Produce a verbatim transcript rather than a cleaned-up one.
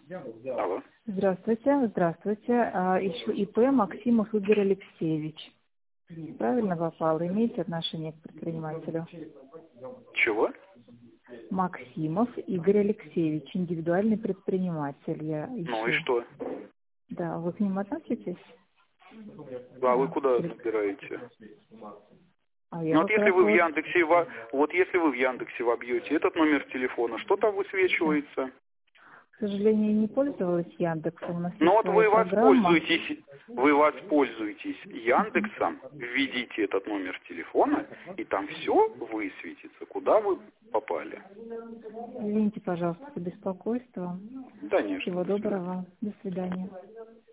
Алло. Здравствуйте, здравствуйте. А, ищу ИП Максимов Игорь Алексеевич. Правильно попал? Имеете отношение к предпринимателю? Чего? Максимов Игорь Алексеевич, индивидуальный предприниматель. Я Ну и ищу. что? Да, вы к ним относитесь? А вы А, куда пред- набираете? а я Ну вот как если раз вы в вот, Яндексе, во- вот если вы в Яндексе вобьете этот номер телефона, что там высвечивается? к сожалению, не пользовалась Яндексом. У нас Ну есть вот своя вы программа. воспользуетесь, вы воспользуетесь Яндексом, введите этот номер телефона, и там все высветится, куда вы попали. Извините, пожалуйста, за беспокойство. Конечно, Всего до свидания. доброго. До свидания.